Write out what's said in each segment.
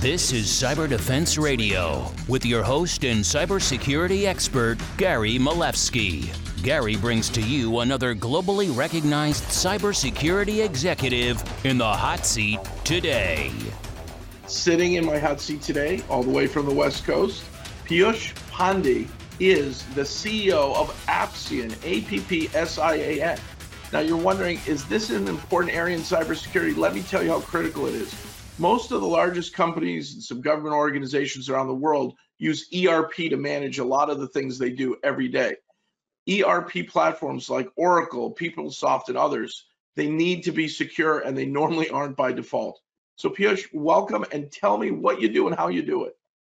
This is Cyber Defense Radio with your host and cybersecurity expert, Gary Malevsky. Gary brings to you another globally recognized cybersecurity executive in the hot seat today. Sitting in my hot seat today, all the way from the West Coast, Piyush Pandey is the CEO of Appsian, APPSIAN. Now you're wondering, is this an important area in cybersecurity? Let me tell you how critical it is. Most of the largest companies and some government organizations around the world use ERP to manage a lot of the things they do every day. ERP platforms like Oracle, PeopleSoft, and others, they need to be secure, and they normally aren't by default. So Piyush, welcome, and tell me what you do and how you do it.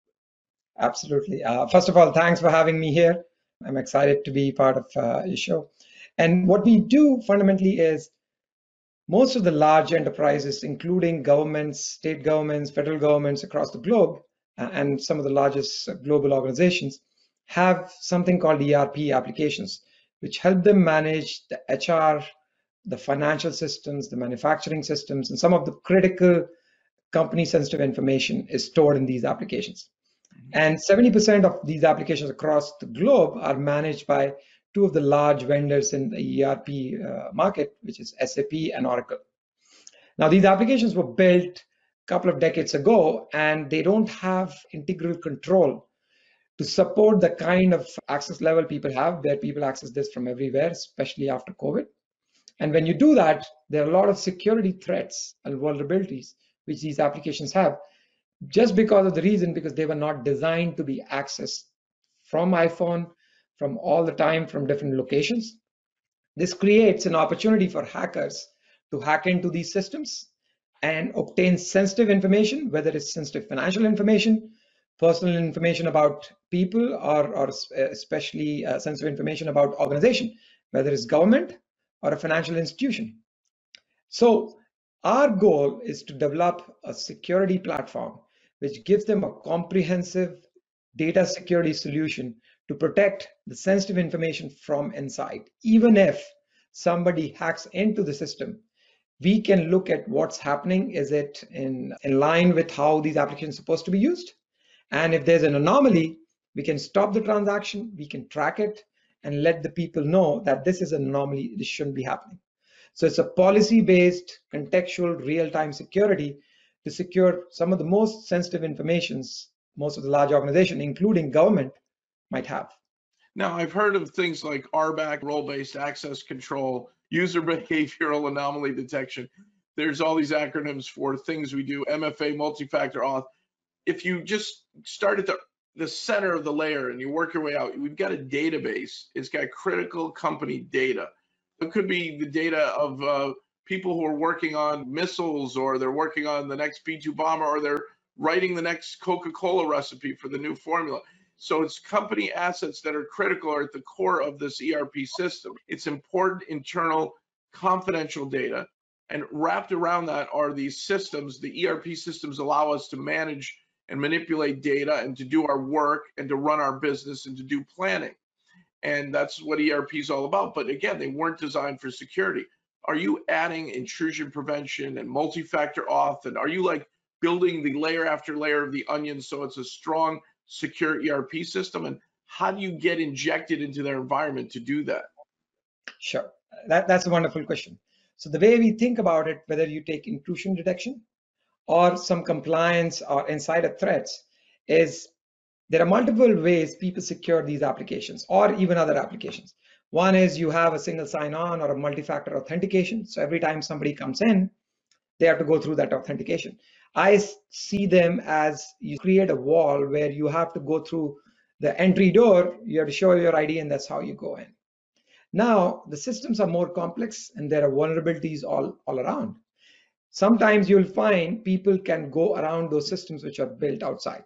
Absolutely. First of all, thanks for having me here. I'm excited to be part of your show. And what we do fundamentally is most of the large enterprises, including governments, state governments, federal governments across the globe, and some of the largest global organizations, have something called ERP applications, which help them manage the HR, the financial systems, the manufacturing systems, and some of the critical company-sensitive information is stored in these applications. And 70% of these applications across the globe are managed by two of the large vendors in the ERP market, which is SAP and Oracle. Now, these applications were built a couple of decades ago, and they don't have integral control to support the kind of access level people have, where people access this from everywhere, especially after COVID. And when you do that, there are a lot of security threats and vulnerabilities which these applications have, just because of the reason, because they were not designed to be accessed from iPhone, from all the time, from different locations. This creates an opportunity for hackers to hack into these systems and obtain sensitive information, whether it's sensitive financial information, personal information about people, or especially sensitive information about organization, whether it's government or a financial institution. So our goal is to develop a security platform which gives them a comprehensive data security solution to protect the sensitive information from inside. Even if somebody hacks into the system, we can look at what's happening. Is it in line with how these applications are supposed to be used? And if there's an anomaly, we can stop the transaction, we can track it, and let the people know that this is an anomaly, this shouldn't be happening. So it's a policy-based, contextual, real-time security to secure some of the most sensitive informations most of the large organizations, including government, might have. Now, I've heard of things like RBAC, role-based access control, user behavioral anomaly detection. There's all these acronyms for things we do, MFA, multi-factor auth. If you just start at the center of the layer and you work your way out, we've got a database. It's got critical company data. It could be the data of people who are working on missiles, or they're working on the next B-2 bomber, or they're writing the next Coca-Cola recipe for the new formula. So it's company assets that are critical, are at the core of this ERP system. It's important internal confidential data, and wrapped around that are these systems. The ERP systems allow us to manage and manipulate data and to do our work and to run our business and to do planning. And that's what ERP is all about. But again, they weren't designed for security. Are you adding intrusion prevention and multi-factor auth? And are you like building the layer after layer of the onion so it's a strong, secure ERP system? And how do you get injected into their environment to do that? Sure, that's a wonderful question. So the way we think about it, whether you take intrusion detection or some compliance or insider threats, is there are multiple ways people secure these applications or even other applications. One is you have a single sign-on or a multi-factor authentication. So every time somebody comes in, they have to go through that authentication. I see them as you create a wall where you have to go through the entry door, you have to show your ID, and that's how you go in. Now, the systems are more complex and there are vulnerabilities all around. Sometimes you'll find people can go around those systems which are built outside.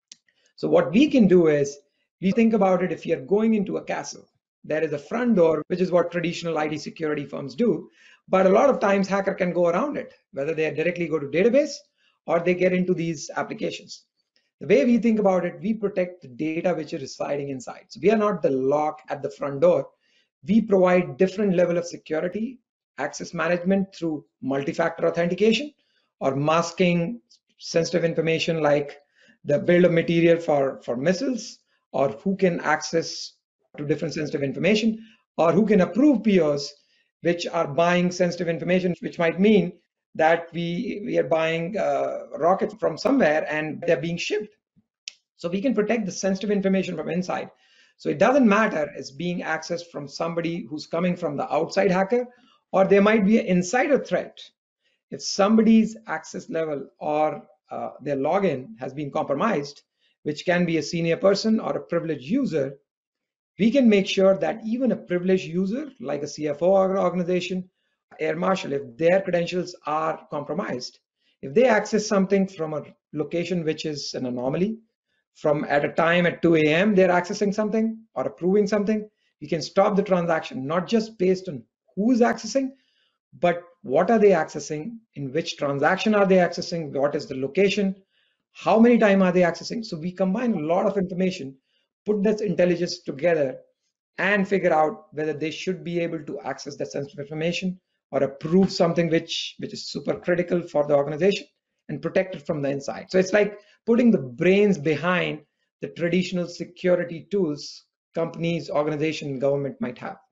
So what we can do is, we think about it, if you're going into a castle, there is a front door, which is what traditional ID security firms do. But a lot of times hacker can go around it, whether they directly go to database or they get into these applications. The way we think about it, we protect the data which is residing inside. So we are not the lock at the front door. We provide different level of security, access management through multi-factor authentication or masking sensitive information like the bill of material for missiles, or who can access to different sensitive information, or who can approve POs which are buying sensitive information, which might mean that we are buying rockets from somewhere and they're being shipped. So we can protect the sensitive information from inside. So it doesn't matter it's being accessed from somebody who's coming from the outside hacker, or there might be an insider threat. If somebody's access level or their login has been compromised, which can be a senior person or a privileged user, we can make sure that even a privileged user like a CFO or organization, air marshal, if their credentials are compromised, if they access something from a location which is an anomaly, from at a time at 2 a.m. they're accessing something or approving something, we can stop the transaction, not just based on who is accessing, but what are they accessing, in which transaction are they accessing, what is the location, how many times are they accessing. So we combine a lot of information, put that intelligence together, and figure out whether they should be able to access that sensitive information or approve something which is super critical for the organization and protect it from the inside. So it's like putting the brains behind the traditional security tools companies, organization, government might have.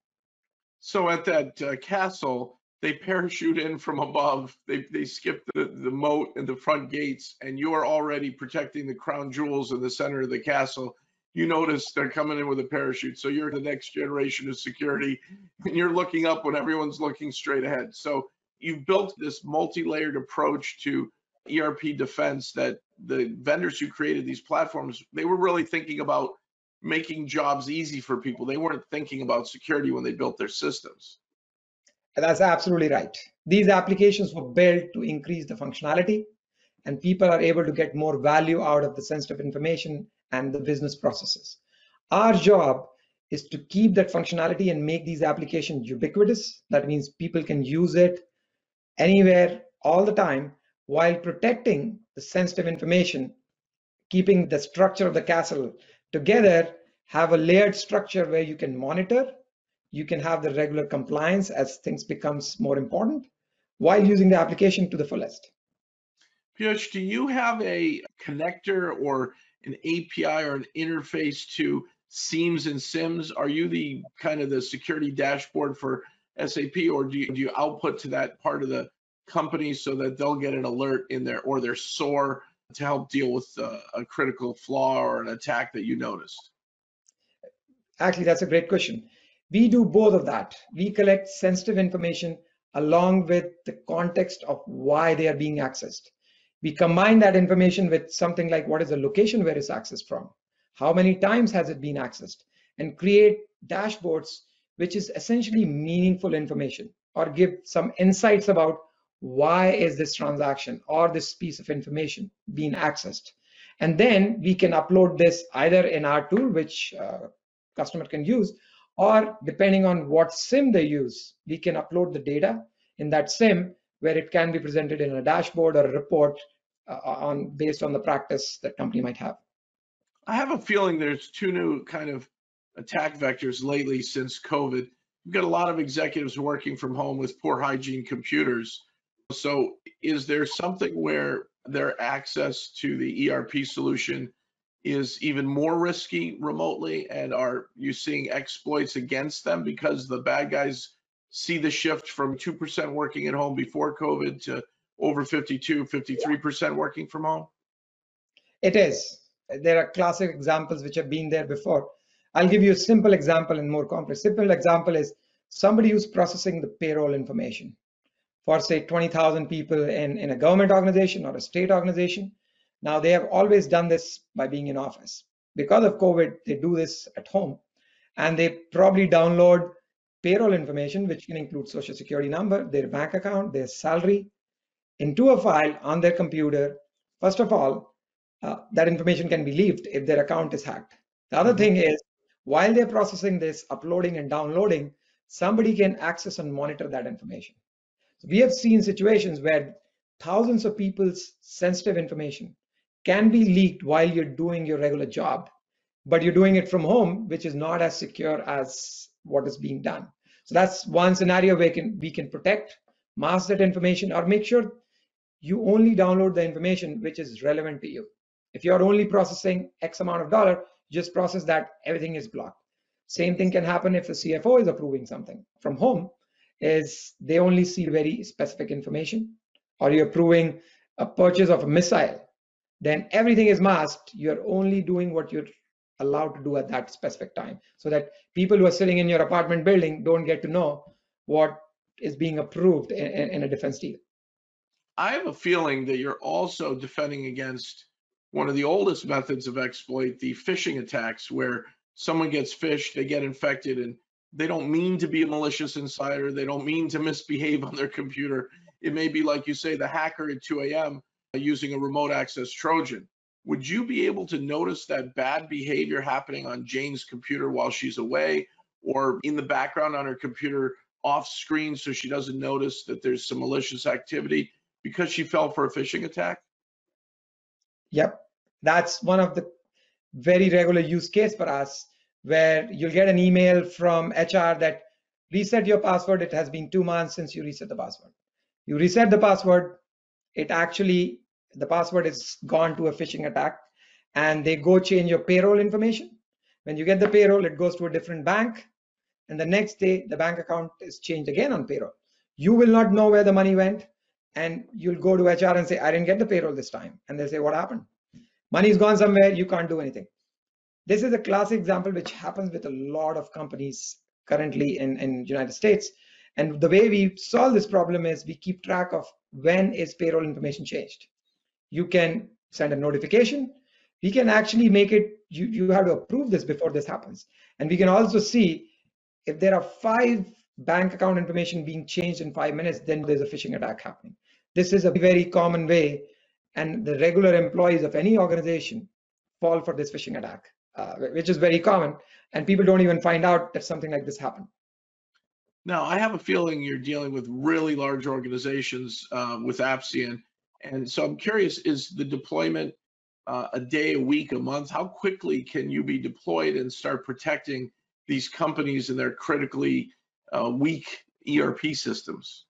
So at that castle, they parachute in from above. They skip the moat and the front gates, and you're already protecting the crown jewels in the center of the castle. You notice they're coming in with a parachute. So you're the next generation of security, and you're looking up when everyone's looking straight ahead. So you've built this multi-layered approach to ERP defense that the vendors who created these platforms, they were really thinking about making jobs easy for people. They weren't thinking about security when they built their systems. That's absolutely right. These applications were built to increase the functionality, and people are able to get more value out of the sensitive information and the business processes. Our job is to keep that functionality and make these applications ubiquitous. That means people can use it anywhere, all the time, while protecting the sensitive information, keeping the structure of the castle together, have a layered structure where you can monitor, you can have the regular compliance as things becomes more important, while using the application to the fullest. Piyush, do you have a connector or an API or an interface to SIEMs and SIMs? Are you the kind of the security dashboard for SAP, or do you output to that part of the company so that they'll get an alert in their SOAR to help deal with a critical flaw or an attack that you noticed? Actually, that's a great question. We do both of that. We collect sensitive information along with the context of why they are being accessed. We combine that information with something like what is the location where it's accessed from, how many times has it been accessed, and create dashboards which is essentially meaningful information or give some insights about why is this transaction or this piece of information being accessed. And then we can upload this either in our tool, which customer can use, or depending on what SIM they use, we can upload the data in that SIM where it can be presented in a dashboard or a report based on the practice that company might have. I have a feeling there's two new kind of attack vectors lately since COVID. We've got a lot of executives working from home with poor hygiene computers. So is there something where their access to the ERP solution is even more risky remotely, and are you seeing exploits against them because the bad guys see the shift from 2% working at home before COVID to over 52, 53% working from home? It is. There are classic examples which have been there before. I'll give you a simple example and more complex. Simple example is somebody who's processing the payroll information for say 20,000 people in a government organization or a state organization. Now they have always done this by being in office. Because of COVID, they do this at home, and they probably download payroll information, which can include social security number, their bank account, their salary, into a file on their computer. First of all, that information can be leaked if their account is hacked. The other thing is, while they're processing this, uploading and downloading, somebody can access and monitor that information. So we have seen situations where thousands of people's sensitive information can be leaked while you're doing your regular job, but you're doing it from home, which is not as secure as what is being done. So that's one scenario where we can protect, mask that information, or make sure you only download the information which is relevant to you. If you're only processing X amount of dollar, just process that, everything is blocked. Same thing can happen if the CFO is approving something from home, is they only see very specific information. Or you're approving a purchase of a missile, then everything is masked. You're only doing what you're allowed to do at that specific time, so that people who are sitting in your apartment building don't get to know what is being approved in a defense deal. I have a feeling that you're also defending against one of the oldest methods of exploit, the phishing attacks, where someone gets phished, they get infected, and they don't mean to be a malicious insider. They don't mean to misbehave on their computer. It may be, like you say, the hacker at 2 a.m. using a remote access Trojan. Would you be able to notice that bad behavior happening on Jane's computer while she's away, or in the background on her computer off screen, so she doesn't notice that there's some malicious activity because she fell for a phishing attack? Yep, that's one of the very regular use case for us, where you'll get an email from HR that reset your password. It has been 2 months since you reset the password. You reset the password, the password is gone to a phishing attack, and they go change your payroll information. When you get the payroll, it goes to a different bank, and the next day the bank account is changed again on payroll. You will not know where the money went, and you'll go to HR and say, I didn't get the payroll this time. And they'll say, what happened? Money's gone somewhere, you can't do anything. This is a classic example which happens with a lot of companies currently in United States. And the way we solve this problem is we keep track of when is payroll information changed. You can send a notification. We can actually make it, you have to approve this before this happens. And we can also see if there are 5 bank account information being changed in 5 minutes, then there's a phishing attack happening. This is a very common way, and the regular employees of any organization fall for this phishing attack, which is very common, and people don't even find out that something like this happened. Now, I have a feeling you're dealing with really large organizations with Appsian, and so I'm curious, is the deployment a day, a week, a month? How quickly can you be deployed and start protecting these companies and their critically weak ERP systems?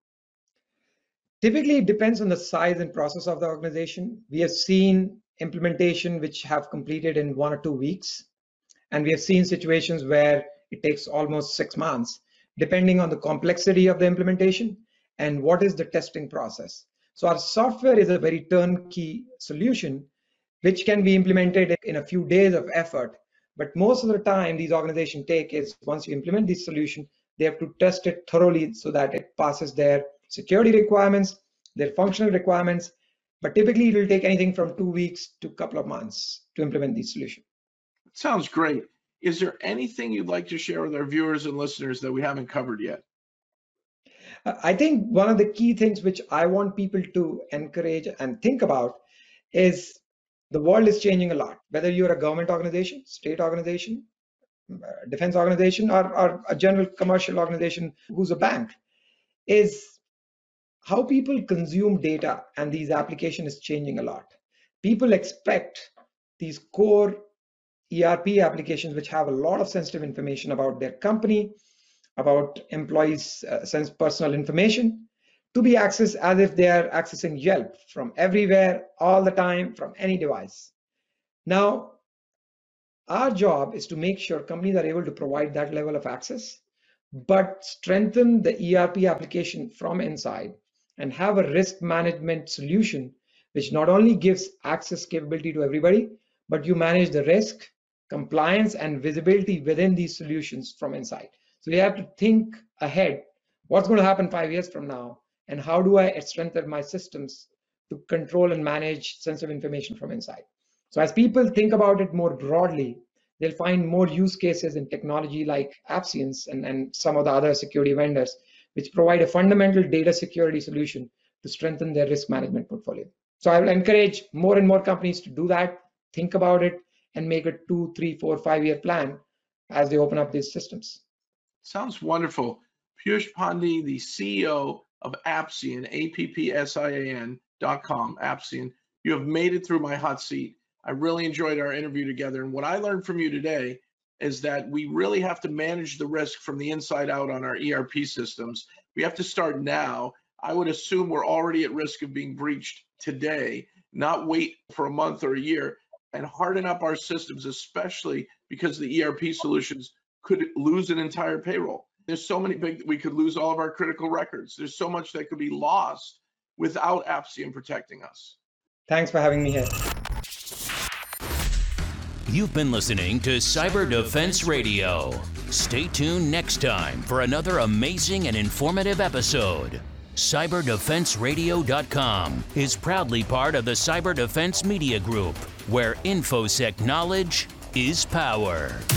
Typically, it depends on the size and process of the organization. We have seen implementation which have completed in 1 or 2 weeks, and we have seen situations where it takes almost 6 months, depending on the complexity of the implementation and what is the testing process. So our software is a very turnkey solution which can be implemented in a few days of effort. But most of the time these organizations take is, once you implement this solution, they have to test it thoroughly so that it passes their security requirements, their functional requirements. But typically it will take anything from 2 weeks to a couple of months to implement these solutions. Sounds great. Is there anything you'd like to share with our viewers and listeners that we haven't covered yet? I think one of the key things which I want people to encourage and think about is the world is changing a lot. Whether you're a government organization, state organization, defense organization, or a general commercial organization who's a bank, is how people consume data, and these applications is changing a lot. People expect these core ERP applications which have a lot of sensitive information about their company, about employees' personal information, to be accessed as if they are accessing Yelp from everywhere, all the time, from any device. Now, our job is to make sure companies are able to provide that level of access, but strengthen the ERP application from inside and have a risk management solution which not only gives access capability to everybody, but you manage the risk, compliance, and visibility within these solutions from inside. So you have to think ahead, what's going to happen 5 years from now, and how do I strengthen my systems to control and manage sensitive information from inside. So as people think about it more broadly, they'll find more use cases in technology like Appsians and some of the other security vendors, which provide a fundamental data security solution to strengthen their risk management portfolio. So I will encourage more and more companies to do that, think about it, and make a 2, 3, 4, 5-year plan as they open up these systems. Sounds wonderful. Piyush Pandey, the CEO of Appsian, APPSIAN.com, Appsian. You have made it through my hot seat. I really enjoyed our interview together. And what I learned from you today is that we really have to manage the risk from the inside out on our ERP systems. We have to start now. I would assume we're already at risk of being breached today, not wait for a month or a year, and harden up our systems, especially because the ERP solutions could lose an entire payroll. There's so many we could lose all of our critical records. There's so much that could be lost without Appsian protecting us. Thanks for having me here. You've been listening to Cyber Defense Radio. Stay tuned next time for another amazing and informative episode. CyberDefenseRadio.com is proudly part of the Cyber Defense Media Group, where InfoSec knowledge is power.